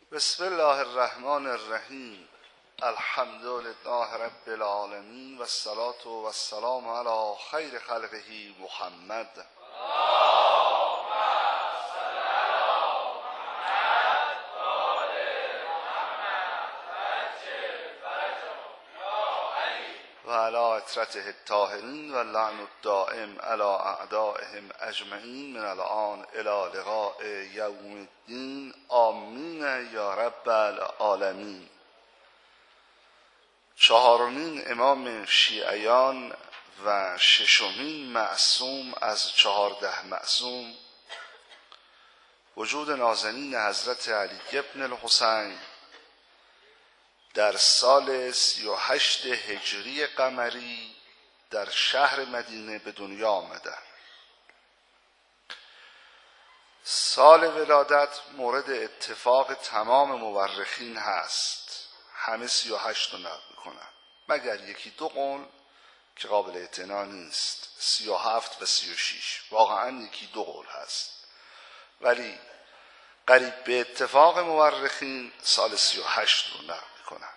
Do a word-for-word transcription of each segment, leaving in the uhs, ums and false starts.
بسم الله الرحمن الرحیم. الحمد لله رب العالمین و الصلاة و السلام علی خیر خلقه محمد. و علی اطرته الطاهرین و لعن الدائم علی اعدائهم اجمعین من الان الی لقاء یوم الدین. آمین یا رب العالمین. چهارمین امام شیعیان و ششمین معصوم از چهارده معصوم، وجود نازنین حضرت علی ابن الحسین در سال سی و هشت هجری قمری در شهر مدینه به دنیا آمدند. سال ولادت مورد اتفاق تمام مورخین هست، همه سی و هشت رو نقل میکنن مگر یکی دو قول که قابل اعتنا نیست، سی و هفت و سی و شیش. واقعا یکی دو قول هست ولی قریب به اتفاق مورخین سال سی و هشت رو نقل میکنن.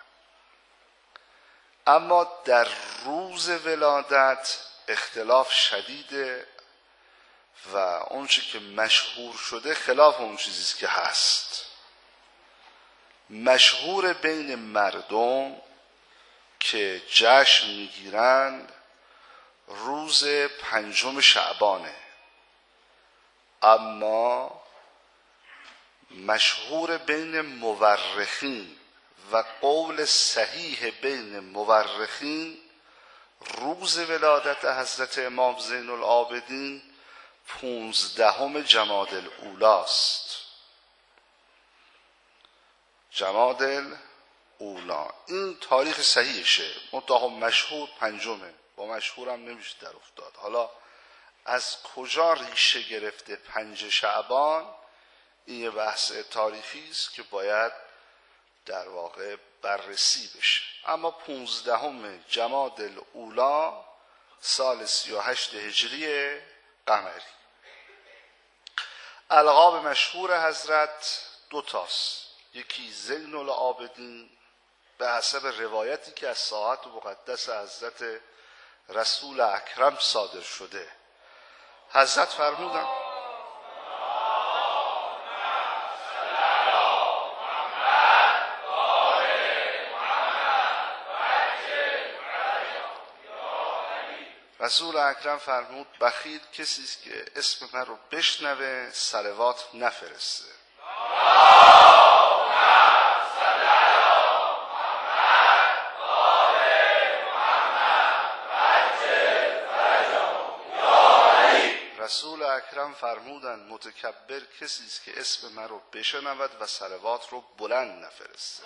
اما در روز ولادت اختلاف شدیده و اون چیزی که مشهور شده خلاف اون چیزیست که هست. مشهور بین مردم که جشن میگیرند روز پنجم شعبانه، اما مشهور بین مورخین و قول صحیح بین مورخین روز ولادت حضرت امام زین العابدین پونزدهم جمادی الاولی است. جمادی الاولی این تاریخ صحیحشه، منتها مشهور پنجمه، با مشهورم نمیشه در افتاد. حالا از کجا ریشه گرفته پنج شعبان، این یه بحث تاریخی است که باید در واقع بررسی بشه. اما پونزدهم جمادی الاولی سال سی و هشت هجری قمری. القاب مشهور حضرت دو تاست، یکی زین العابدین به حسب روایتی که از ساعت مقدس حضرت رسول اکرم صادر شده. حضرت فرمودن رسول اکرم فرمود بخیل کسی است که اسم من رو بشنوه صلوات نفرسته. رسول اکرم فرمودن متکبر کسی است که اسم من رو بشنود و صلوات رو بلند نفرسته.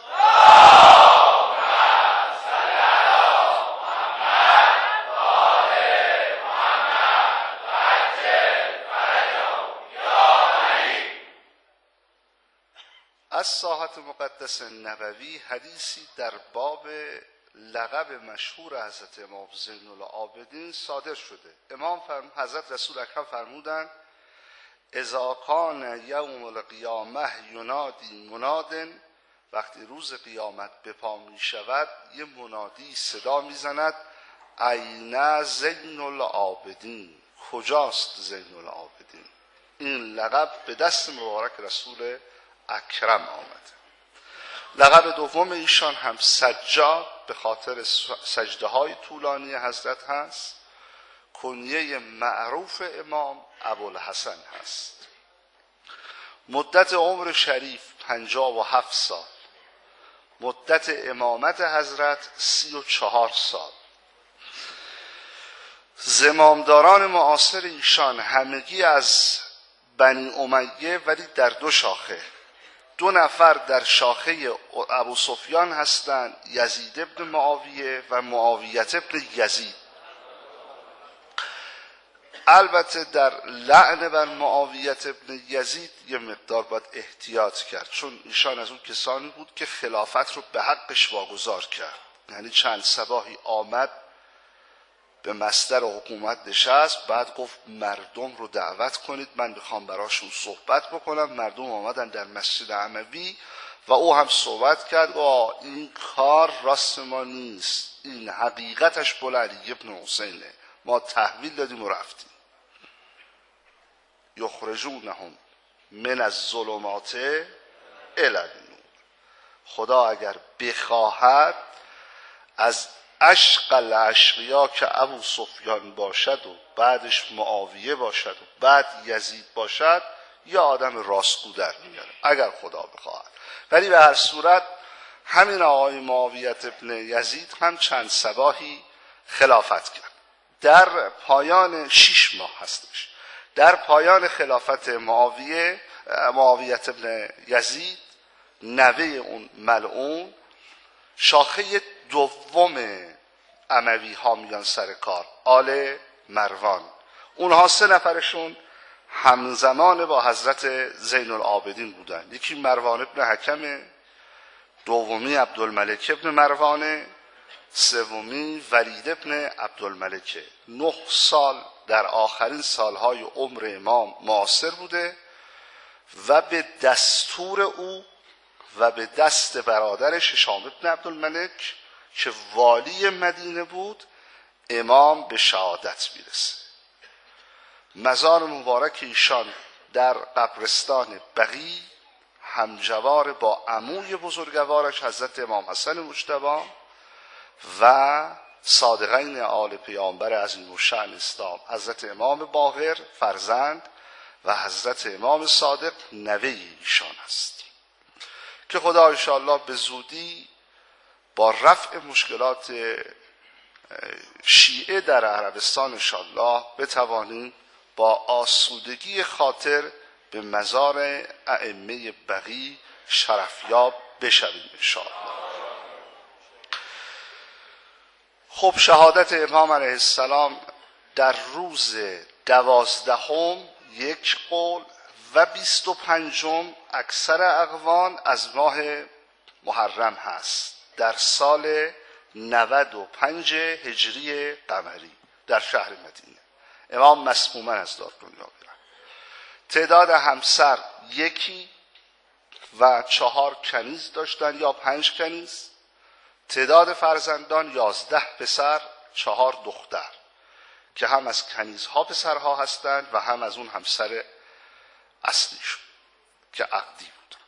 از ساحت مقدس نبوی حدیثی در باب لقب مشهور حضرت امام زین العابدین صادر شده. امام فرم... حضرت رسول اکرم فرمودند اذا کان یوم القیامه ینادی مناد، وقتی روز قیامت به پا می شود یه منادی صدا می زند این زین العابدین، کجاست زین العابدین. این لقب به دست مبارک رسول اکرم آمده. لقب دوم ایشان هم سجاد به خاطر سجده های طولانی حضرت هست. کنیه معروف امام ابوالحسن هست. مدت عمر شریف پنجاه و هفت سال، مدت امامت حضرت سی و چهار سال. زمامداران معاصر ایشان همگی از بنی امیه ولی در دو شاخه. دو نفر در شاخه ابو سفیان هستند، یزید ابن معاویه و معاویت ابن یزید. البته در لعن بر معاویت ابن یزید یه مقدار باید احتیاط کرد، چون ایشان از اون کسانی بود که خلافت رو به حقش واگذار کرد. یعنی چند صباحی آمد به مصدر حکومت نشست، بعد گفت مردم رو دعوت کنید من میخوام براشون صحبت بکنم. مردم آمدن در مسجد اموی و او هم صحبت کرد و این کار راست ما نیست، این حقیقتش بول علی ابن حسینه، ما تحویل دادیم و رفتیم. یخرجونهم من الظلمات الی النور. خدا اگر بخواهد از اشقل اشقیا که ابو سفیان باشد و بعدش معاویه باشد و بعد یزید باشد یا آدم راستگو در میاره اگر خدا بخواهد. ولی به هر صورت همین آقای معاویه ابن یزید هم چند صباحی خلافت کرد. در پایان شش ماه هستش، در پایان خلافت معاویه معاویه ابن یزید نوه اون ملعون، شاخه دوم اموی ها میان سر کار، آل مروان. اونها سه نفرشون همزمان با حضرت زین العابدین بودن. یکی مروان ابن حکم، دومی عبدالملک ابن مروان، سومی ولید ابن عبدالملک. نه سال در آخرین سالهای عمر امام معاصر بوده و به دستور او و به دست برادرش هشام ابن عبدالملک که والی مدینه بود امام به شهادت میرسه. مزار مبارک ایشان در قبرستان بقیع همجوار با عموی بزرگوارش حضرت امام حسن مجتبی و صادقین آل پیامبر عظیم الشأن اسلام، حضرت امام باقر فرزند و حضرت امام صادق نوه ایشان است که خدا انشاءالله به زودی با رفع مشکلات شیعه در عربستان انشاءالله بتوانیم با آسودگی خاطر به مزار ائمه بقیع شرفیاب بشویم انشاءالله. خب شهادت امام علیه السلام در روز دوازدهم یک قول و بیست و پنجم اکثر اقوان از ماه محرم هست در سال نود و پنج هجری قمری در شهر مدینه. امام مسموما از دار دنیا میرن. تعداد همسر یکی و چهار کنیز داشتن یا پنج کنیز. تعداد فرزندان یازده پسر چهار دختر که هم از کنیزها پسرها هستند و هم از اون همسر اصلیشون که عقدی بود.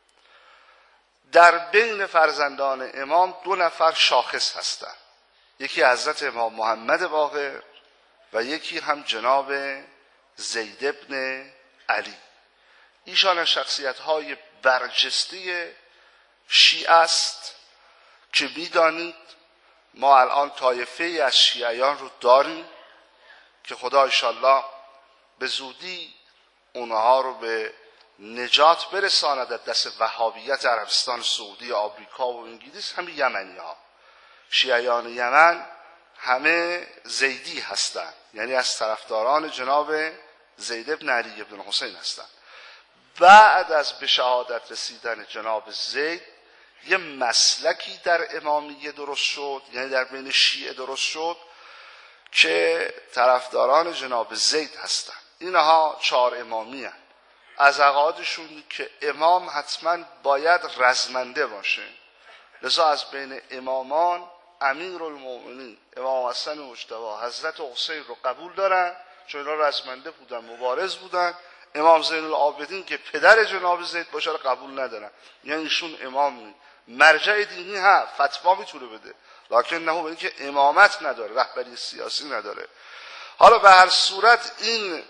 در بین فرزندان امام دو نفر شاخص هستند، یکی حضرت امام محمد باقر و یکی هم جناب زید ابن علی. ایشان شخصیت‌های برجسته شیعه است که می‌دانید ما الان طایفه از شیعیان رو داریم که خدا انشاءالله به زودی اونها رو به نجات برساند از دست وهابیت عربستان سعودی، آمریکا و انگلیس. همین یمنی ها، شیعیان یمن همه زیدی هستند، یعنی از طرفداران جناب زید ابن علی ابن حسین هستند. بعد از به شهادت رسیدن جناب زید یه مسلکی در امامیه درست شد، یعنی در بین شیعه درست شد که طرفداران جناب زید هستند. اینها چهار امامی هستند. از عقایدشون که امام حتما باید رزمنده باشه، لذا از بین امامان امیرالمومنین امام حسن مجتبی حضرت حسین رو قبول دارن چون اینا رزمنده بودن، مبارز بودن. امام زین العابدین که پدر جناب زید باشه رو قبول ندارن، یعنی ایشون امام مرجع دینی ها فتوا میتونه بده، لکن نه به اینکه امامت نداره، رهبری سیاسی نداره. حالا به هر صورت این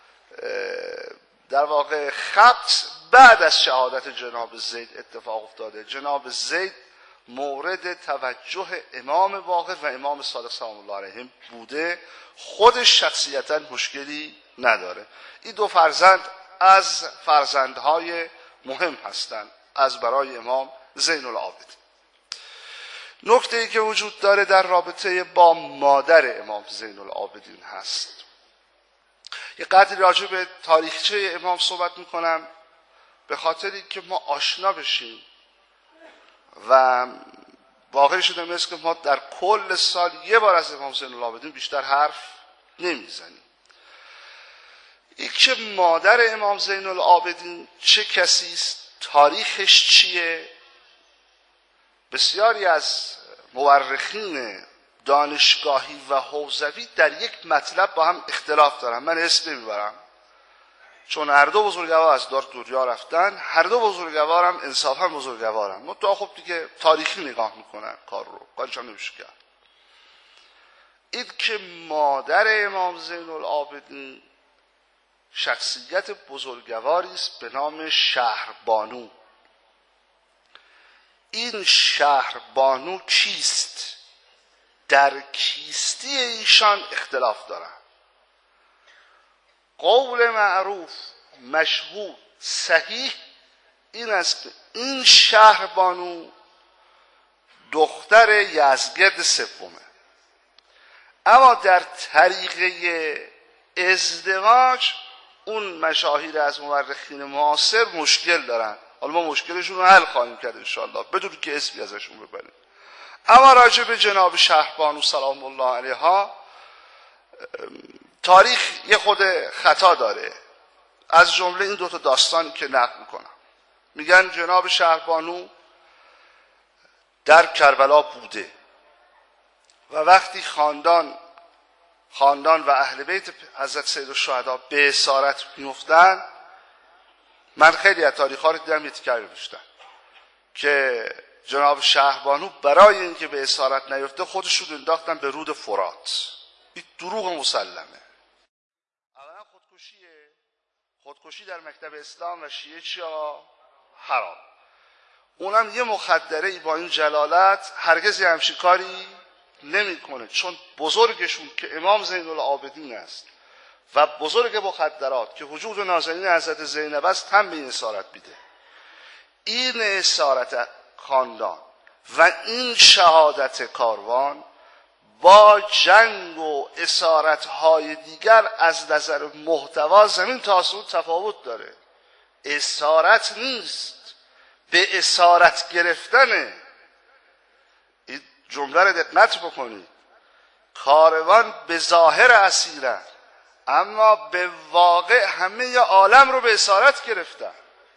در واقع خبط بعد از شهادت جناب زید اتفاق افتاده. جناب زید مورد توجه امام باقر و امام صادق سلام الله علیهم بوده، خودش شخصیتا مشکلی نداره. این دو فرزند از فرزندهای مهم هستند از برای امام زین العابدین. نکته ای که وجود داره در رابطه با مادر امام زین العابدین هست. یه قدری راجع به تاریخچه امام صحبت میکنم به خاطری که ما آشنا بشیم و واقعی شده مثل که ما در کل سال یه بار از امام زین العابدین بیشتر حرف نمیزنیم. این که مادر امام زین العابدین چه کسی است تاریخش چیه؟ بسیاری از مورخین دانشگاهی و حوزوی در یک مطلب با هم اختلاف دارن. من اسم نمیبرم چون هر دو بزرگوار از دار دنیا رفتن، هر دو بزرگوارم انصافا بزرگوارن، منتها خب دیگه تاریخی نگاه میکنن کار رو، کارش هم نمیشه کرد. این که مادر امام زین العابدین شخصیت بزرگواری است به نام شهربانو. این شهربانو کیست؟ در کیستی ایشان اختلاف دارن. قول معروف مشهور صحیح این است که این شهربانو دختر یزدگرد سومه، اما در طریقه ازدواج اون مشاهیر از مورخین معاصر مشکل دارن. حالا ما مشکلشون رو حل خواهیم کرد انشاءالله بدون که اسمی ازشون ببریم. اما راجع به جناب شهربانو سلام الله علیها تاریخ یه خود خطا داره. از جمله این دو تا داستانی که نقل میکنم، میگن جناب شهربانو در کربلا بوده و وقتی خاندان خاندان و اهل بیت حضرت سید الشهدا به اسارت میفتن، من خیلی از تاریخ‌ها رو دیدم یه تیکر نوشتن که جناب شهربانو برای اینکه به اسارت نیفته خودشون انداختن به رود فرات. این دروغ مسلمه. اولا خودکشیه. خودکشی در مکتب اسلام و شیعه چیا؟ حرام. اونم یه مخدره ای با این جلالت هرگز یه همچین کاری نمیکنه، چون بزرگشون که امام زین العابدین است و بزرگ مخدرات که وجود نازنین حضرت زینب است هم به این اسارت میده. این اسارت خاندان و این شهادت کاروان با جنگ و اسارت‌های دیگر از نظر محتوا زمین تا آسمون تفاوت داره. اسارت نیست، به اسارت گرفتنه. این جمله رو دقت بکنید. کاروان به ظاهر اسیرن اما به واقع همه عالم رو به اسارت گرفتن.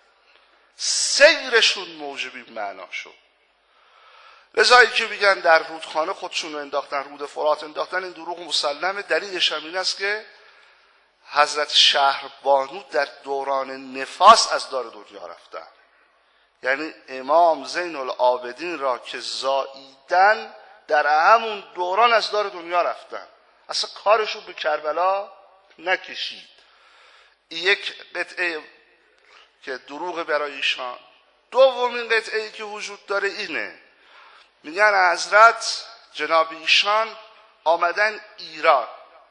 سیرشون موجب این معنا شد. لذایی که میگن در رودخانه خودشون رو انداختن، رود فرات انداختن، این دروغ مسلمه. دلیلش هم این است که حضرت شهربانو در دوران نفاس از دار دنیا رفتن. یعنی امام زین العابدین را که زاییدن در همون دوران از دار دنیا رفتن، اصلا کارشون به کربلا نکشید. یک قطعه که دروغ برای ایشان. دومین قطعه که وجود داره اینه، میگن حضرت جناب ایشان آمدن ایران،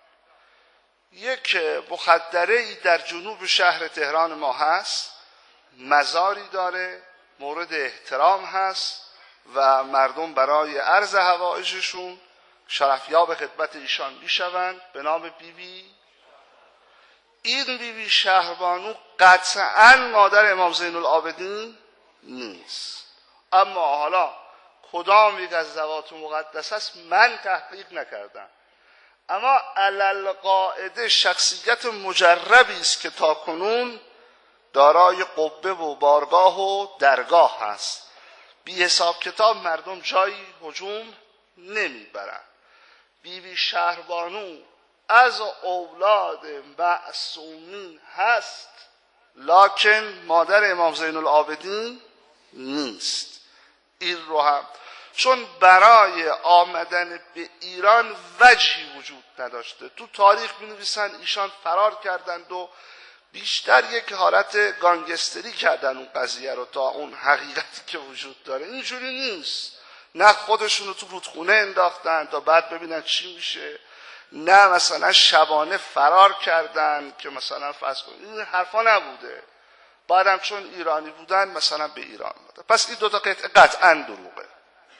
یک مخدره ای در جنوب شهر تهران ما هست، مزاری داره، مورد احترام هست و مردم برای عرض حوائجشون شرفیاب خدمت ایشان میشوند به نام بیبی بی. این بیبی بی شهربانو قطعاً مادر امام زین العابدین نیست، اما حالا کدام یک از ذوات مقدس است من تحقیق نکردم، اما علل قاعده شخصیت مجربی است که تاکنون دارای قبه و بارگاه و درگاه هست. بی حساب کتاب مردم جایی هجوم نمیبرن. بیبی شهربانو از اولاد معصومین هست، لکن مادر امام زین العابدین نیست. این رو هم چون برای آمدن به ایران وجهی وجود نداشته. تو تاریخ می نویسن ایشان فرار کردند و بیشتر یک حالت گانگستری کردن اون قضیه رو تا اون حقیقتی که وجود داره. اینجوری نیست. نه خودشون رو تو رودخونه انداختن تا بعد ببینن چی میشه، نه مثلا شبانه فرار کردن که مثلا فرض کنید این حرفا نبوده. بعدم چون ایرانی بودن مثلا به ایران بودن. پس این دو تا قطعه قطعا دروغه.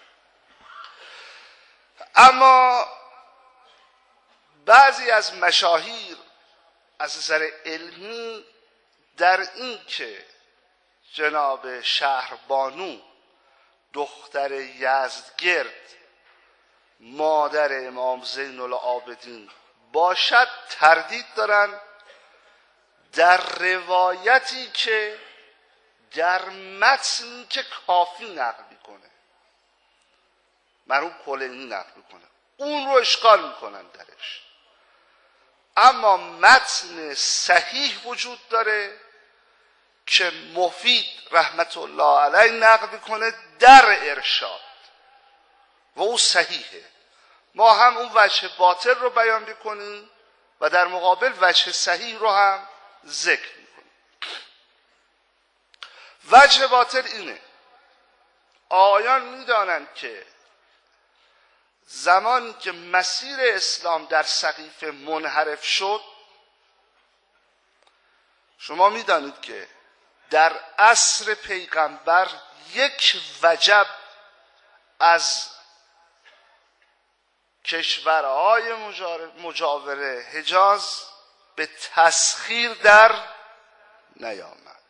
اما بعضی از مشاهیر از نظر علمی در این که جناب شهربانو دختر یزدگرد مادر امام زین العابدین باشد تردید دارن. در روایتی که در متنی که کافی نقل میکنه، مرحوم کلینی نقل میکنه، اون رو اشکال میکنن درش. اما متن صحیح وجود داره که مفید رحمت الله علیه نقل میکنه در ارشاد و او صحیحه. ما هم اون وجه باطل رو بیان میکنیم و در مقابل وجه صحیح رو هم ذکر میکنیم. وجه باطل اینه: آیان میدانند که زمانی که مسیر اسلام در سقیفه منحرف شد، شما میدانید که در عصر پیغمبر یک وجب از کشورهای مجاور حجاز به تسخیر در نیامد.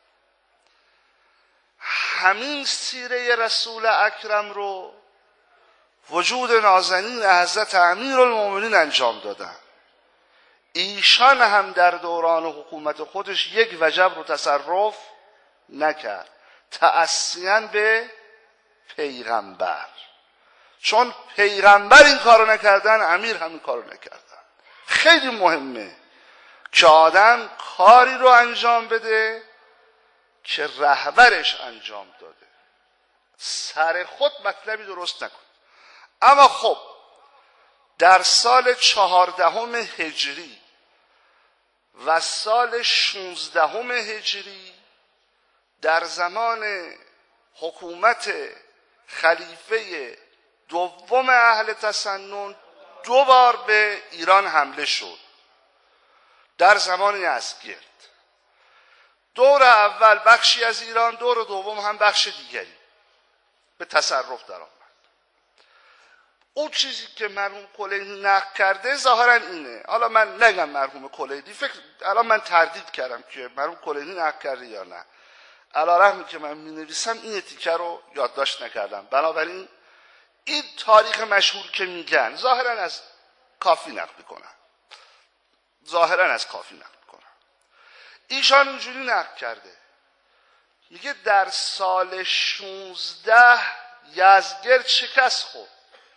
همین سیره رسول اکرم رو وجود نازنین حضرت امیرالمومنین انجام دادن. ایشان هم در دوران حکومت خودش یک وجب رو تصرف نکرد، تأسیاً به پیغمبر. چون پیغمبر این کارو نکردن، امیر هم این کارو نکردن. خیلی مهمه که آدم کاری رو انجام بده که رهبرش انجام داده، سر خود مطلبی درست نکن. اما خب در سال چهاردهم هجری و سال شانزدهم هجری در زمان حکومت خلیفه دوم اهل تسنن دو بار به ایران حمله شد در زمان یزدگرد. دور اول بخشی از ایران، دور دوم هم بخش دیگری به تصرف در آمد. اون چیزی که مرحوم کلینی نقل کرده ظاهرا اینه. حالا من نگم مرحوم کلینی، فکر الان من تردید کردم که مرحوم کلینی نقل کرده یا نه. علیرغمی که من می نویسم این تیکه رو یادداشت نکردم. بنابراین این تاریخ مشهور که میگن ظاهرا از کافی نقل میکنن، ظاهرا از کافی نقل میکنن. ایشان اینجوری نقل کرده، میگه در سال شانزده یزدگرد شکست خورد،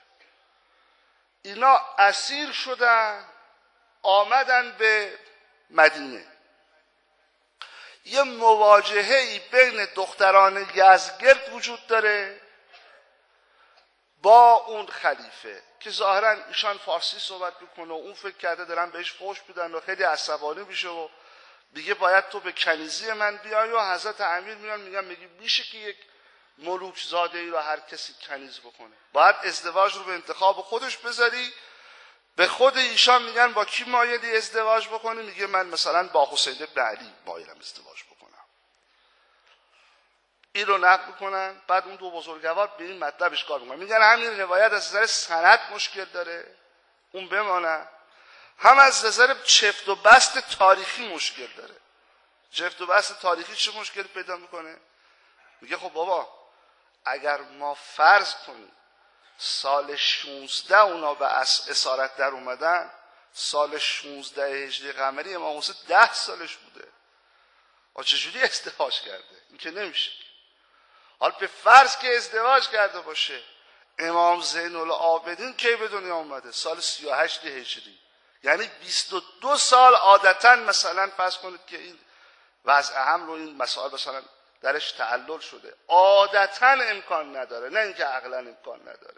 اینا اسیر شدن، آمدن به مدینه. یه مواجهه‌ای بین دختران یزدگرد وجود داره با اون خلیفه که ظاهرا ایشان فارسی صحبت میکنه و اون فکر کرده دارن بهش فحش میدن و خیلی عصبانی میشه و دیگه باید تو به کنیزی من بیای. و حضرت امیر میان میگن میگی میشه که یک ملوک زاده ای رو هر کسی کنیز بکنه؟ باید ازدواج رو به انتخاب خودش بذاری. به خود ایشان میگن با کی مایلی ازدواج بکنی؟ میگه من مثلا با حسین بن علی مایلم ازدواج بکنم. این رو نقل میکنن. بعد اون دو بزرگوار به این مطلب اشکال میکنن، میگن همین روایت از نظر سند مشکل داره، اون بمانه، هم از نظر چفت و بست تاریخی مشکل داره. چفت و بست تاریخی چه مشکل پیدا میکنه؟ میگه خب بابا اگر ما فرض کنیم سال شانزده اونا به اسارت در اومدن، سال شانزده هجری قمری امام حسین ده سالش بوده، آ چجوری ازدواج کرده؟ این که نمیشه. حالا به فرض که ازدواج کرده باشه، امام زین العابدین کی به دنیا اومده؟ سال سی و هشت هجری، یعنی بیست و دو سال عادتا مثلا فرض کنید که این وضع حمل و این مسائل مثلا درش تعلل شده، عادتا امکان نداره، نه اینکه عقلا امکان نداره.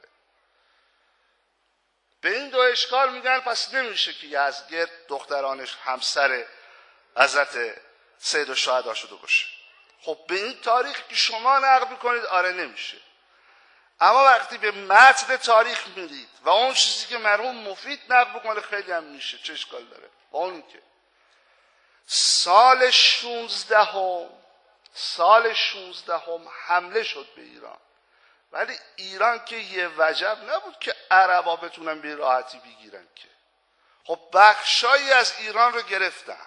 به این دو اشکال میگن پس نمیشه که یزدگرد دخترانش همسر حضرت سید الشهدا شده باشه. خب به این تاریخ که شما نقل میکنید آره نمیشه. اما وقتی به متن تاریخ میرید و اون چیزی که مرحوم مفید نقل بکنه خیلی هم میشه، چه اشکال داره؟ با اون که سال شانزدهم سال شانزدهم حمله شد به ایران، ولی ایران که یه وجب نبود که عربا بتونن به راحتی بگیرن که. خب بخشایی از ایران رو گرفتن.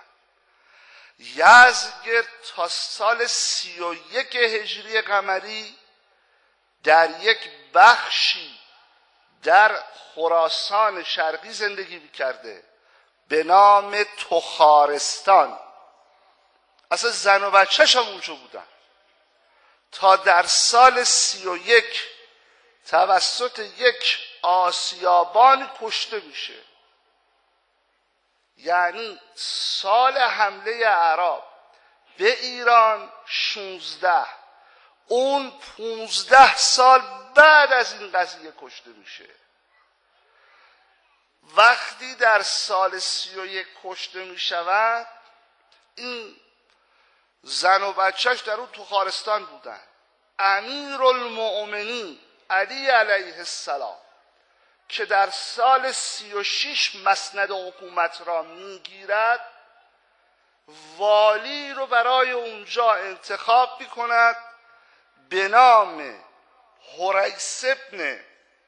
یزدگرد تا سال سی و یک هجری قمری در یک بخشی در خراسان شرقی زندگی می‌کرده به نام تخارستان. اصلا زن و بچه‌ش هم اونجا بودن. تا در سال سی و یک توسط یک آسیابانی کشته میشه. یعنی سال حمله اعراب به ایران شانزده، اون پونزده سال بعد از این قضیه کشته میشه. وقتی در سال سی و یک کشته میشود، این زن و بچهش در اون تو خارستان بودن. امیرالمؤمنین علی علیه السلام که در سال سی و شش مسند حکومت را میگیرد، والی رو برای اونجا انتخاب میکند به نام حریث ابن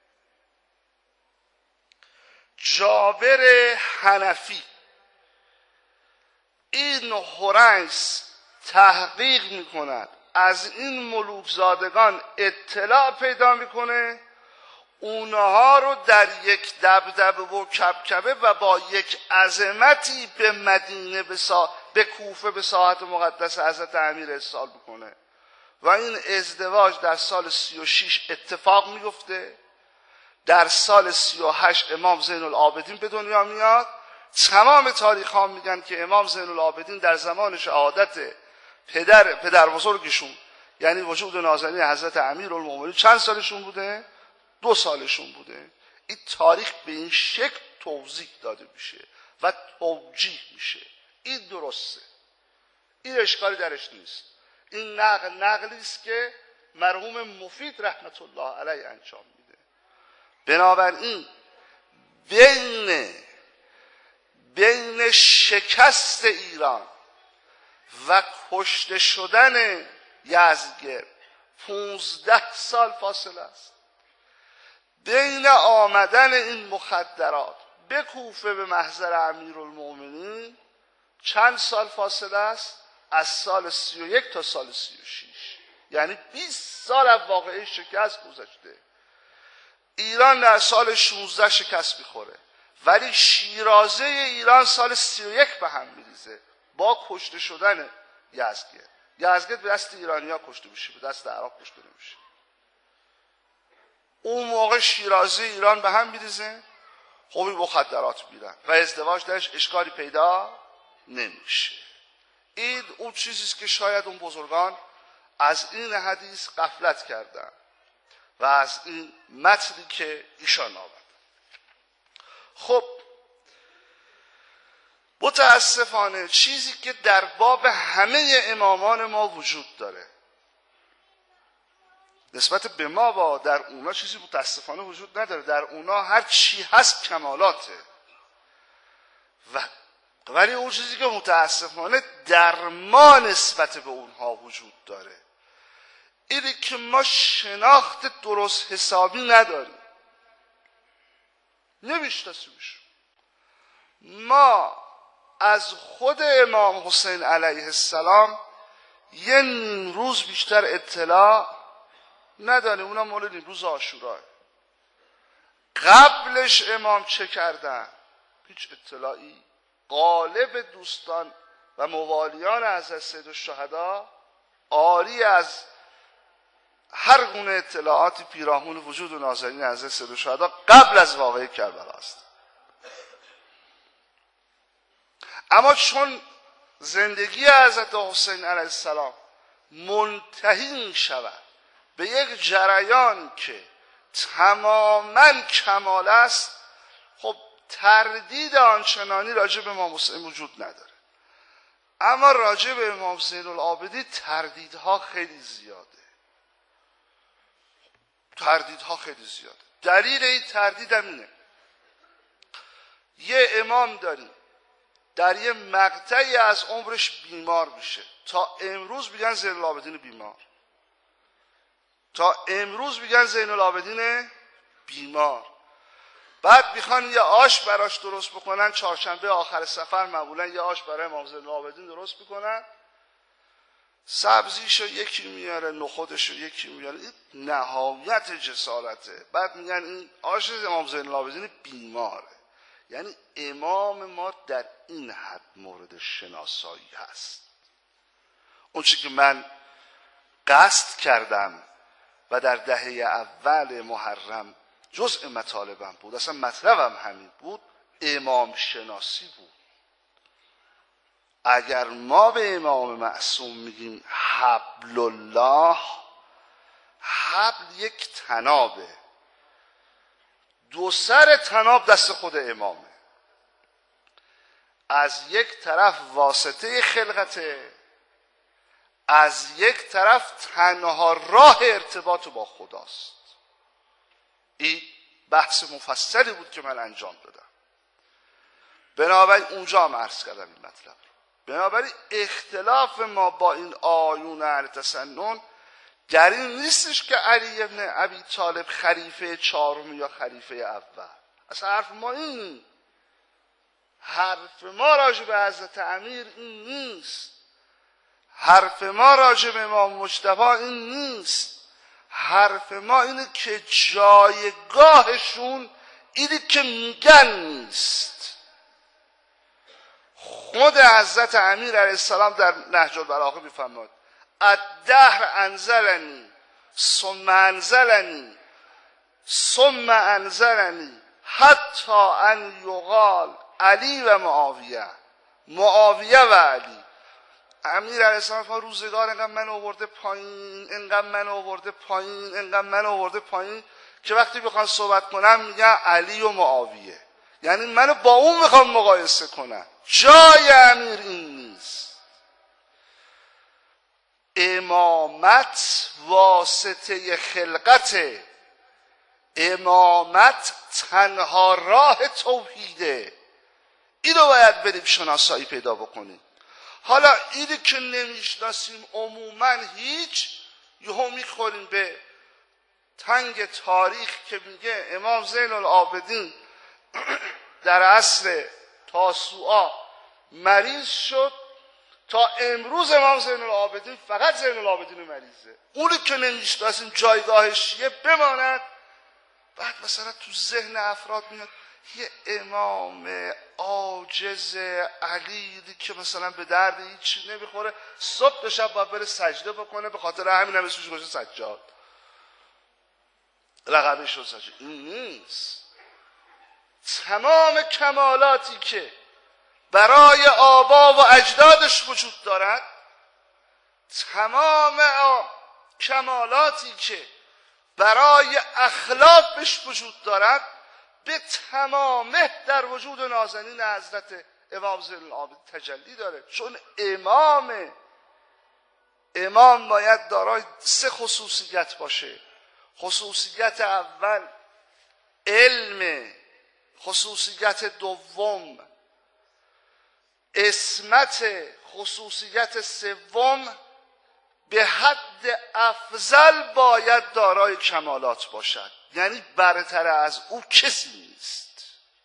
جابر حنفی. این حریث تحقیق میکند، از این ملوک زادگان اطلاع پیدا میکنه، اونها رو در یک دبدبه و کبکبه و با یک عظمتی به مدینه به, سا... به کوفه به ساحت مقدس حضرت امیر ارسال میکنه و این ازدواج در سال سی و شش اتفاق میفته. در سال سی و هشت امام زین العابدین به دنیا میاد. تمام تاریخ ها میگن که امام زین العابدین در زمان شهادت پدر پدر بزرگشون یعنی وجود نازنین حضرت امیرالمومنین چند سالشون بوده؟ دو سالشون بوده. این تاریخ به این شکل توضیح داده میشه و توجیه میشه. این درسته، این اشکالی درش نیست. این نقل نقلی است که مرحوم مفید رحمت الله علیه انجام میده. بنابراین بین بین شکست ایران و کشته شدن یزدگرد پونزده سال فاصله است. بین آمدن این مخدرات به کوفه به محضر امیرالمؤمنین چند سال فاصله است؟ از سال سی و یک تا سال سی و شش، یعنی بیست سال از واقعه شکست گذشته. ایران در سال شانزده شکست میخوره، ولی شیرازه ایران سال سی و یک به هم میریزه با کشته شدن یزدگرد. یزدگرد به دست ایرانی‌ها کشته میشه، به دست عراق کشته نمیشه. اون موقع شیرازه ایران به هم میریزه، خوبی مخدرات میرن و ازدواج درش اشکالی پیدا نمیشه. این اون چیزیست که شاید اون بزرگان از این حدیث غفلت کردن و از این متنی که ایشان آورد. خب متاسفانه چیزی که در باب همه امامان ما وجود داره نسبت به ما با در اونا چیزی متاسفانه وجود نداره. در اونا هر چی هست کمالاته، و ولی اون چیزی که متاسفانه در ما نسبت به اونها وجود داره اینه که ما شناخت درست حسابی نداریم، نمیشناسیمش. ما از خود امام حسین علیه السلام یه نیم روز بیشتر اطلاع نداریم، اونا مولد نیم روز عاشورا. قبلش امام چه کردن؟ هیچ اطلاعی. غالب دوستان و موالیان حضرت سیدالشهدا عاری از هر گونه اطلاعاتی پیرامون وجود و نازنین حضرت سیدالشهدا قبل از واقعه کربلا است. اما چون زندگی حضرت حسین علیه السلام منتهی می شود به یک جریان که تماما کمال است، خب تردید آنچنانی راجع به امام حسین وجود نداره. اما راجع به امام زین العابدین تردیدها خیلی زیاده. تردیدها خیلی زیاده. دلیل این تردید هم اینه، یه امام داریم در یه مقطعی از عمرش بیمار میشه، تا امروز میگن زین العابدین بیمار، تا امروز میگن زین العابدین بیمار. بعد میخوان یه آش براش درست بکنن، چهارشنبه آخر سفر معمولا یه آش برای امام زین العابدین درست میکنن، سبزیشو یکی میاره، نخودشو یکی میاره. این نهایت جسارته. بعد میگن این آش امام زین العابدین بیماره. یعنی امام ما در این حد مورد شناسایی هست. اون چی که من قصد کردم و در دهه اول محرم جزء مطالبم بود، اصلا مطلبم همین بود، امام شناسی بود. اگر ما به امام معصوم میگیم حبل الله، حبل یک طنابه، دو سر طناب دست خود امامه، از یک طرف واسطه خلقته، از یک طرف تنها راه ارتباط با خداست. این بحث مفصلی بود که من انجام دادم، بنابراین اونجا هم عرض کردم این مطلب. بنابراین اختلاف ما با این آیون اهل تسنن در این نیستش که علی ابن ابی طالب خلیفه چهارم یا خلیفه اول. اصلا حرف ما این حرف ما راجع به حضرت امیر این نیست، حرف ما راجع به امام مجتبی این نیست، حرف ما اینه که جایگاهشون اینی که میگن نیست. خود حضرت امیر علیه السلام در نهج البلاغه میفرماد الدهر انزلنی ثم انزلنی ثم انزلنی حتی ان یقال علی و معاویه، معاویه و علی. امیر علیه السلام روزگار انقدر من آورده پایین، انقدر من آورده پایین، انقدر من آورده پایین که وقتی بخوام صحبت کنم میگن علی و معاویه، یعنی منو با اون میخوام مقایسه کنم. جای امیر این نیست. امامت واسطه خلقت، امامت تنها راه توحیده. اینو باید بریم شناسایی پیدا بکنیم. حالا اینی که نمیشناسیم عموما هیچ، یهو میخوریم به تنگ تاریخ که میگه امام زین العابدین در عصر تاسوعا مریض شد، تا امروز امام زین العابدین فقط زین العابدین مریضه. اونی که نمیشناسیم جایگاهش چیه بماند. بعد مثلا تو ذهن افراد میاد یه امام عاجز علی که مثلا به درد هیچی نمیخوره، صبح به شب باید بره سجده بکنه، به خاطر همین هم اسمش گذاشته سجاد، لقبش شد سجاد. این نیست. تمام کمالاتی که برای آبا و اجدادش وجود دارد، تمام کمالاتی که برای اخلاقش وجود دارد، به تمامه در وجود نازنین حضرت امام زین العابدین تجلی داره. چون امام امام باید دارای سه خصوصیت باشه. خصوصیت اول علم، خصوصیت دوم عصمت، خصوصیت سوم به حد افضل باید دارای کمالات باشد، یعنی برتر از او کسی نیست.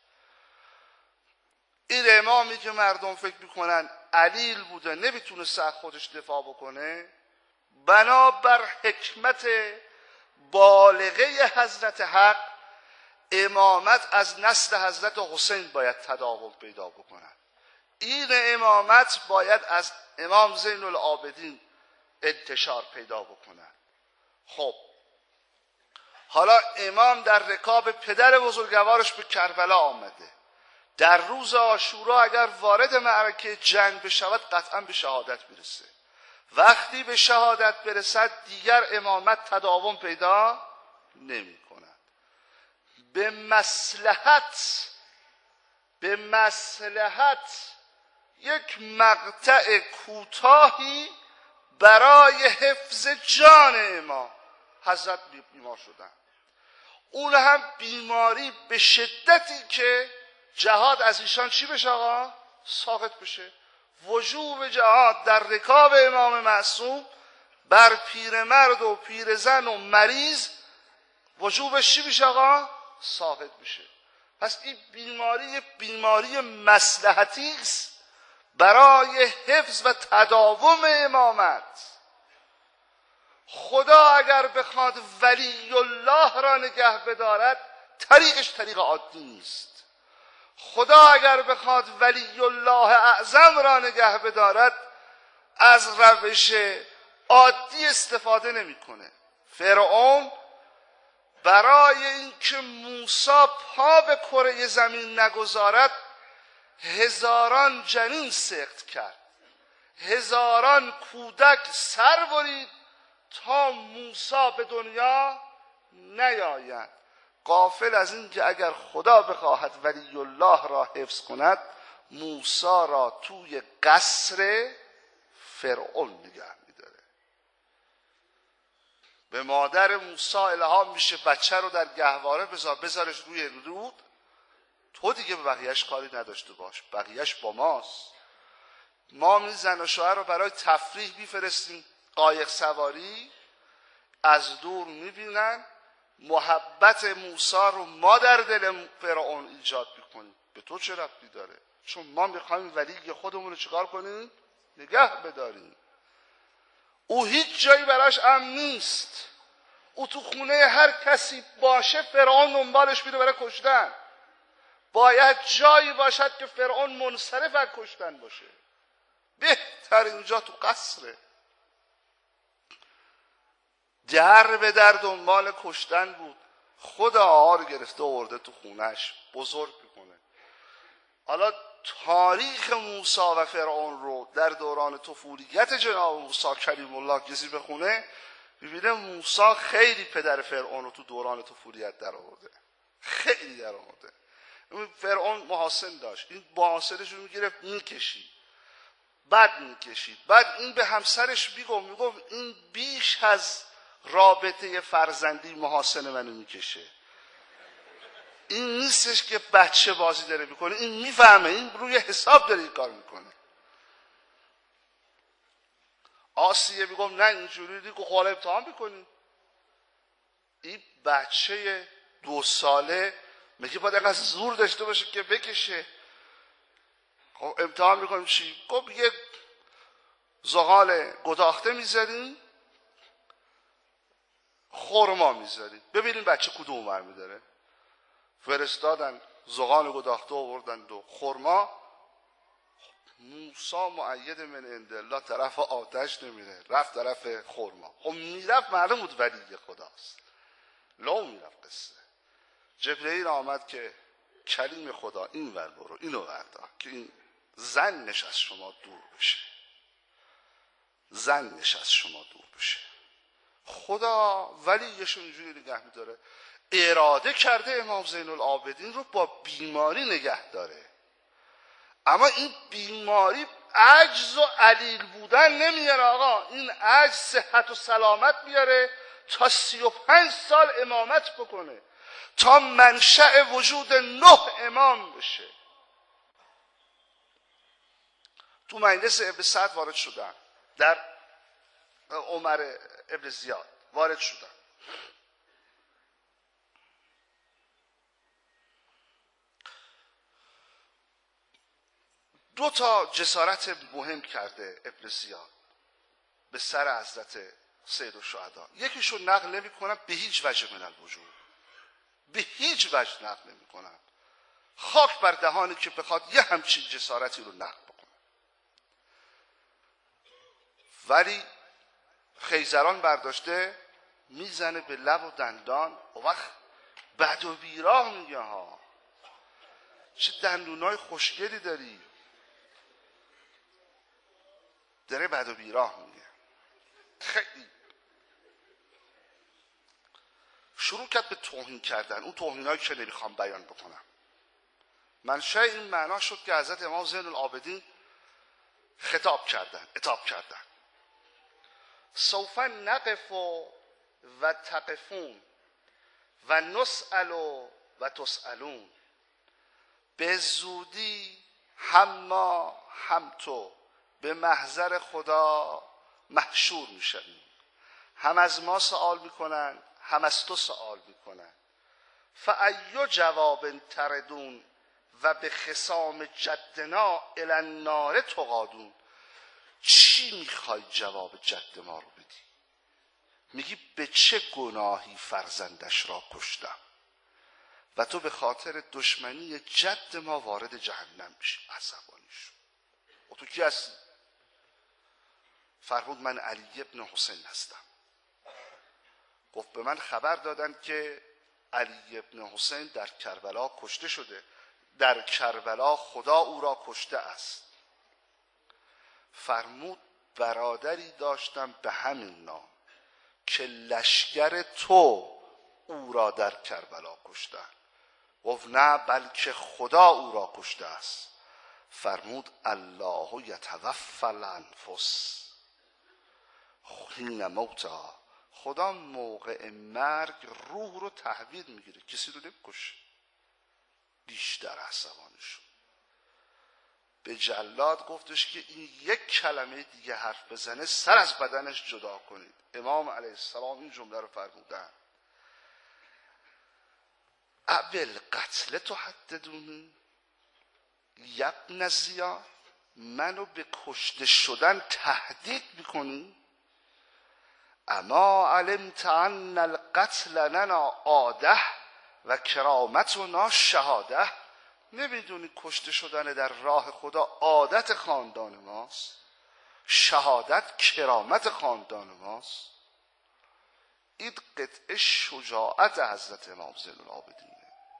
این امامی که مردم فکر میکنن علیل بوده نمیتونه سر خودش دفاع بکنه، بنابر حکمت بالغه حضرت حق امامت از نسل حضرت حسین باید تداوم پیدا بکنه. این امامت باید از امام زین العابدین انتشار پیدا بکنه. خب حالا امام در رکاب پدر بزرگوارش به کربلا آمده. در روز عاشورا اگر وارد معرکه جنگ بشود قطعا به شهادت میرسه. وقتی به شهادت برسد دیگر امامت تداوم پیدا نمی کند. به مصلحت به مصلحت یک مقطع کوتاهی برای حفظ جان امام حضرت بیمار شدن، اون هم بیماری به شدتی که جهاد از ایشان چی بشه آقا؟ ساقط بشه. وجوب جهاد در رکاب امام معصوم بر پیرمرد و پیرزن و مریض وجوبش چی بشه آقا؟ ساقط بشه. پس این بیماری بیماری مصلحتی است برای حفظ و تداوم امامت. خدا اگر بخواد ولی الله را نگه بدارد طریقش طریق عادی نیست. خدا اگر بخواد ولی الله اعظم را نگه بدارد از روش عادی استفاده نمیکنه. فرعون برای اینکه موسی پا به کره زمین نگذارد هزاران جنین سقط کرد، هزاران کودک سر برید تا موسی به دنیا نیاید، غافل از این که اگر خدا بخواهد ولی الله را حفظ کند موسی را توی قصر فرعون نگه میداره. به مادر موسی الهام میشه بچه رو در گهواره بذار، بذارش روی رود، تو دیگه به بقیهش کاری نداشته باش، بقیهش با ماست. ما می زن و شوهر رو برای تفریح میفرستیم قایق سواری، از دور میبینن محبت موسی رو ما در دل فرعون ایجاد میکنیم. به تو چه ربطی داره؟ چون ما میخوایم ولی خودمون رو چیکار کنیم؟ نگه بداریم. او هیچ جایی براش امن نیست، او تو خونه هر کسی باشه فرعون دنبالش میره برای کشتن. باید جایی باشد که فرعون منصرف از کشتن باشه. بهتر اینجا تو قصره، در به در دنبال کشتن بود. خدا آهار گرفته و آورده تو خونش بزرگ میکنه. حالا تاریخ موسی و فرعون رو در دوران طفولیت جناب موسی کلیم الله کسی بخونه ببینه موسی خیلی پدر فرعون رو تو دوران طفولیت در آورده، خیلی در آورده. فرعون محاسن داشت، این محاسنش رو میگرفت میکشید، بعد میکشید، بعد این به همسرش میگفت میگفت این بیش از رابطه فرزندی محاسن منو میکشه. این نیستش که بچه بازی داره میکنه، این میفهمه، این روی حساب داره این کار میکنه. آسیه میگفت نه اینجوری دیگه خواهر امتحان میکنیم. این بچه دو ساله میگه باید اینقدر زور داشته باشه که بکشه. خب امتحان میکنیم چی؟ خب یه زغال گداخته میذاریم، خرما میذاریم، ببینیم بچه کدوم ور میداره. فرستادن زغال گداخته آوردن دو خرما. موسی مؤید من عند الله طرف آتش نمیره، رفت طرف خرما. خب میرفت معلوم بود ولی خداست، لو میرفت قصه. جبرئیل آمد که کلیم خدا این ور برو، اینو وردا که این زن نش از شما دور بشه، زن نش از شما دور بشه. خدا ولیش اونجوری نگه میداره. اراده کرده امام زین العابدین رو با بیماری نگه داره، اما این بیماری عجز و علیل بودن نمیاره آقا. این عجز صحت و سلامت میاره تا سی و پنج سال امامت بکنه، تا منشأ وجود نه امام بشه. تو مجلس ابن سعد وارد شدن، در عمر ابن زیاد وارد شدن. دو تا جسارت مهم کرده ابن زیاد به سر حضرت سید الشهدا. یکیشو نقل نمی کنم به هیچ وجه من الوجود، به هیچ وجه نقل نمی کنم. خاک بر دهانی که بخواد یه همچین جسارتی رو نقل بکنه. ولی خیزران برداشته میزنه به لب و دندان و وقت بد و بیراه میگه ها چه دندونای خوشگلی داری، داره بد و بیراه میگه. خیلی شروع کرد به توهین کردن، اون توهینایی که نمیخوام بیان بکنم. منشأ این معنا شد که حضرت امام زین العابدین خطاب کردن، عتاب کردن. سوف نقف و تقفون و نسأل و تسألون. به زودی هم ما هم تو به محضر خدا محشور میشویم. هم از ما سوال میکنن، هم از تو سوال میکنن. فأی جواب تردون و به خصام جدنا الی النار تقادون. چی میخوای جواب جد ما رو بدی؟ میگی به چه گناهی فرزندش را کشتم و تو به خاطر دشمنی جد ما وارد جهنم میشی. عصبانی شو. و تو کی هستی؟ فرمود من علی ابن حسین هستم. گفت به من خبر دادن که علی ابن حسین در کربلا کشته شده، در کربلا خدا او را کشته است. فرمود برادری داشتم به همین نام که لشکر تو او را در کربلا کشته. گفت نه، بلکه خدا او را کشته است. فرمود الله یتوفی الانفس حین موتها. خدا موقع مرگ روح رو تحویل میگیره، کسی رو نمیکشه. بیشتر عصبانی شد. به جلاد گفتش که این یک کلمه دیگه حرف بزنه سر از بدنش جدا کنید. امام علیه السلام این جمله رو فرمودن: ابل قتل تهددونی یبن زیاد، منو به کشته شدن تهدید میکنی؟ اما علمت ان القتل لنا عاده و کرامتنا شهاده. نمیدونی کشته شدن در راه خدا عادت خاندان ماست، شهادت کرامت خاندان ماست؟ این قطعه شجاعت حضرت امام زین العابدینه.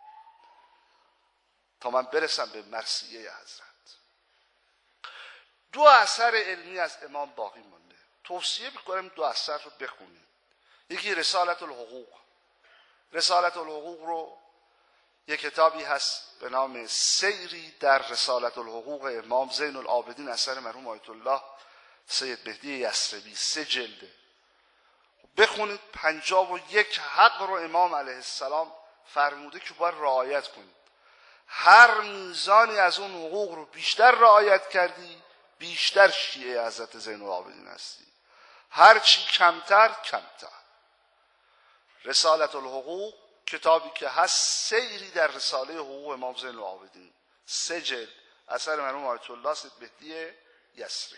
تا من برسم به مرثیه حضرت، دو اثر علمی از امام باقی مونده. توصیه میکنم دو اثر رو بخونید. یکی رسالت الحقوق. رسالت الحقوق رو یک کتابی هست به نام سیری در رسالت الحقوق امام زین العابدین اثر مرحوم آیت الله سید مهدی یثربی، سه جلده. بخونید. پنجاه و یک حق رو امام علیه السلام فرموده که باید رعایت کنید. هر میزانی از اون حقوق رو بیشتر رعایت کردی بیشتر شیعه حضرت زین العابدین هستی، هر چی کمتر کمتر. رسالت الحقوق کتابی که هست سیری در رساله حقوق امام زین العابدین، سه جلد، اثر مرحوم آیت الله سید مهدی یثربی.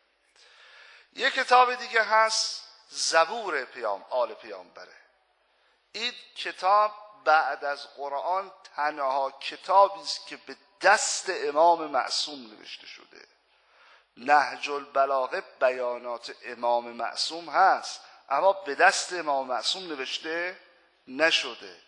یک کتاب دیگه هست زبور پیام آل پیامبره. این کتاب بعد از قرآن تنها کتابی است که به دست امام معصوم نوشته شده. نهج البلاغه بیانات امام معصوم هست اما به دست امام معصوم نوشته نشده.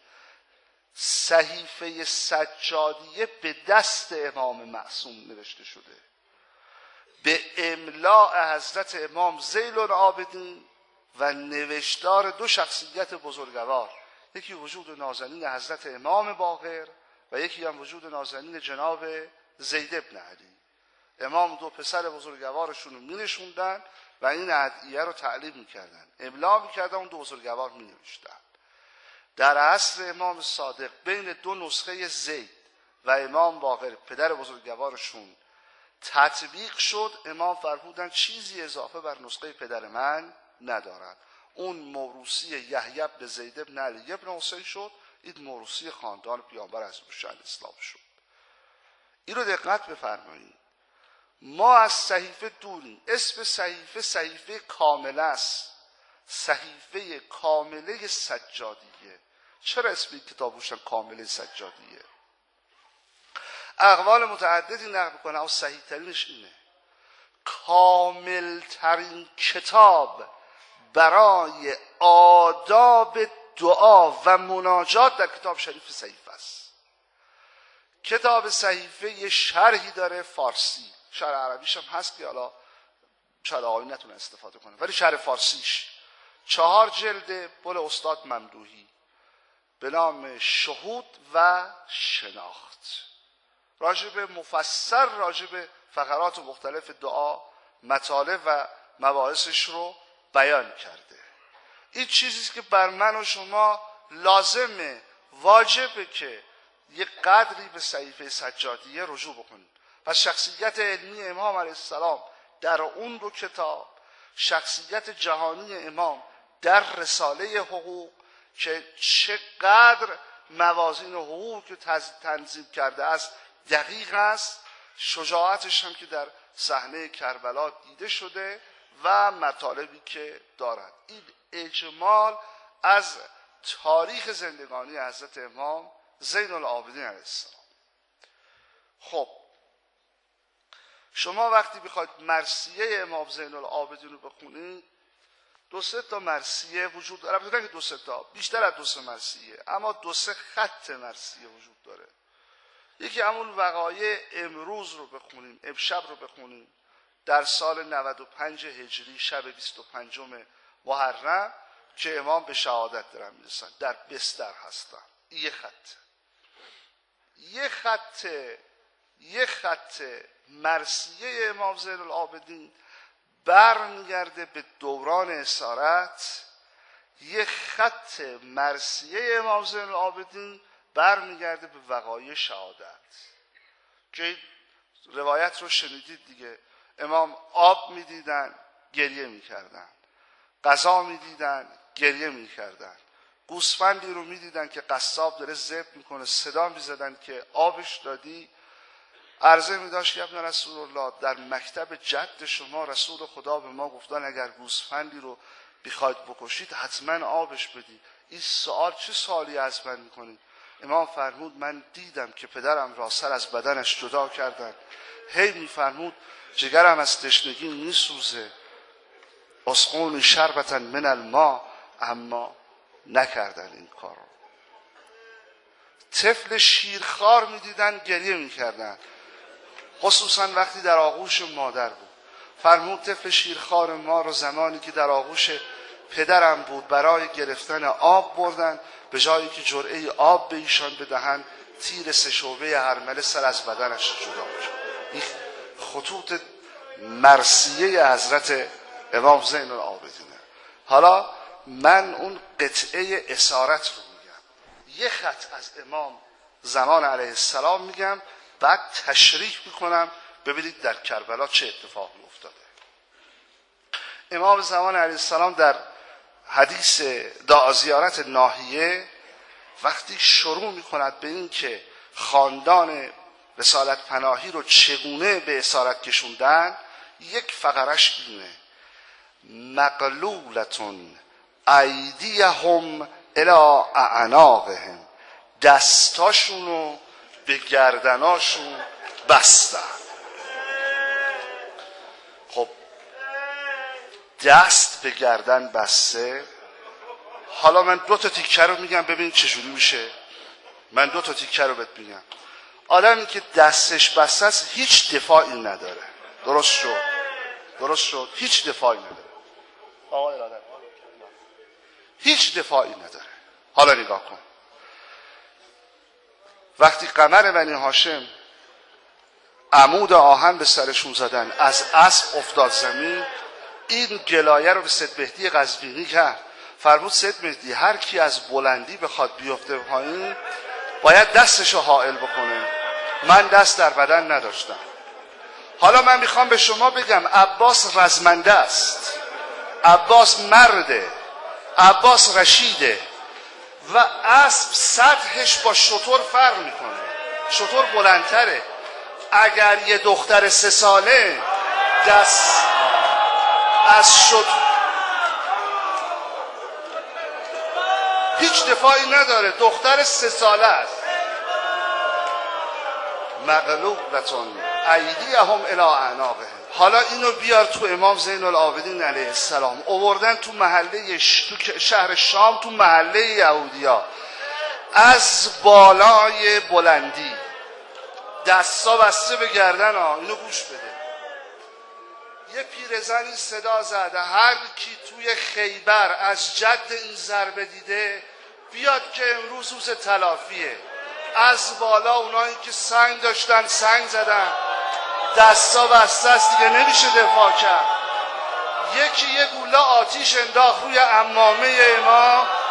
صحیفه سجادیه به دست امام معصوم نوشته شده به املاء حضرت امام زین العابدین و نوشتار دو شخصیت بزرگوار، یکی وجود نازنین حضرت امام باقر و یکی هم وجود نازنین جناب زید ابن علی. امام دو پسر بزرگوارشون رو می نشوندن و این ادعیه رو تعلیم می کردن، املا می کردن، اون دو بزرگوار می نوشتن. در عصر امام صادق بین دو نسخه زید و امام باقر پدر بزرگوارشون تطبیق شد. امام فرمودن چیزی اضافه بر نسخه پدر من ندارد. اون موروثی یحیی بن زید بن علی بن حسین شد. این موروثی خاندان پیامبر از روشن اسلام شد. این رو دقت بفرمایید. ما از صحیفه دوریم. اسم صحیفه صحیفه کامله است، صحیفه کامله سجادیه. چرا اسم این کتاب روشن کامله سجادیه؟ اقوال متعددی نقل کنه اما صحیح ترینش اینه: کامل ترین کتاب برای آداب دعا و مناجات در کتاب شریف صحیفه است. کتاب صحیفه یه شرحی داره فارسی، شرح عربیش هم هست که حالا شاید آقایی نتونه استفاده کنه، ولی شرح فارسیش چهار جلده بول استاد ممدوحی به نام شهود و شناخت، راجب مفصل راجب فقرات مختلف دعا مطالب و مباحثش رو بیان کرده. این چیزیست که بر من و شما لازمه، واجبه که یک قدری به صحیفه سجادیه رجوع بکنیم. پس شخصیت علمی امام علیه السلام در اون دو کتاب، شخصیت جهانی امام در رساله حقوق که چقدر موازین حقوق که تنظیم کرده است دقیق است، شجاعتش هم که در صحنه کربلا دیده شده و مطالبی که دارد. این اجمال از تاریخ زندگانی حضرت امام زین العابدین علیه السلام. خب شما وقتی بخواید مرثیه امام زین العابدین رو بخونید، دو سه تا مرثیه وجود داره، البته نه دو سه تا، بیشتر از دو سه مرثیه، اما دو سه خط مرثیه وجود داره. یکی همون وقایع امروز رو بخونیم، امشب رو بخونیم، در سال نود و پنج هجری شب بیست و پنجم محرم که امام به شهادت دارن میرسن، در بستر هستن. یه خط یه خط یه خط مرثیه امام زین العابدین برمیگرده به دوران اسارت. یه خط مرثیه امام زین العابدین برمیگرده به وقایع شهادت که روایت رو شنیدید دیگه. امام آب میدیدن گریه میکردن، غذا میدیدن گریه میکردن، گوسفندی رو میدیدن که قصاب داره ذبح میکنه صدا میزدن که آبش دادی. عرضه میداشت که ابن رسول الله در مکتب جد شما رسول خدا به ما گفتن اگر گوسفندی رو بخواید بکشید حتما آبش بدید. این سوال چه سوالی از من میکنید؟ امام فرمود من دیدم که پدرم را سر از بدنش جدا کردن، هی میفرمود جگرم از تشنگی میسوزه، اسقونی شربتا من الماء، اما نکردن این کار رو. طفل شیرخوار میدیدن گریه میکردن، خصوصا وقتی در آغوش مادر بود. فرمود طفل شیرخوار ما رو زمانی که در آغوش پدرم بود برای گرفتن آب بردن، به جایی که جرعه آب به ایشان بدهن تیر سه شعبه هرمله سر از بدنش جدا شد. این خطوط مرثیه حضرت امام زین العابدینه. حالا من اون قطعه اسارت رو میگم، یه خط از امام زمان علیه السلام میگم، بعد تشریح میکنم ببینید در کربلا چه اتفاقی افتاده. امام زمان علیه السلام در حدیث دا زیارت ناحیه وقتی شروع میکند به این که خاندان رسالت پناهی رو چگونه به اسارت کشوندن، یک فقرش اینه: مقلولتون ایدیهم الی اعناقهم، دستاشونو به گردناشون بستن. خب دست به گردن بسته. حالا من دو تا تیکه رو میگم ببین چجوری میشه. من دو تا تیکه رو بهت میگم. آدمی که دستش بسته است هیچ دفاعی نداره. درست شد؟ درست شد؟ هیچ دفاعی نداره. آقای رادر هیچ دفاعی نداره. حالا نگاه کن، وقتی قمر بنی هاشم عمود آهن به سرشون زدن، از اسب افتاد زمین، این گلایه رو به سید مهدی قزوینی کرد. فرمود سید مهدی هر کی از بلندی بخواد بیفته پایین باید دستشو حائل بکنه. من دست در بدن نداشتم. حالا من میخوام به شما بگم عباس رزمنده است، عباس مرده، عباس رشیده و اسب سطحش با شتر فرق میکنه. شتر بلندتره. اگر یه دختر سه ساله دست از شتر هیچ دفاعی نداره، دختر سه ساله است. مغلوبتون ایدیهم الی اعناقهم. حالا اینو بیار تو امام زین العابدین علیه السلام، آوردن تو محله ش... تو شهر شام، تو محله یهودیا، از بالای بلندی دستا بسته به گردن ها. اینو گوش بده. یه پیرزنی صدا زده هر کی توی خیبر از جد این ضربه دیده بیاد که امروز روز تلافیه. از بالا اونایی که سنگ داشتن سنگ زدن، دستا بسته است دیگه نمیشه دفاع کرد. یکی یه گوله آتیش انداخت روی عمامه امام،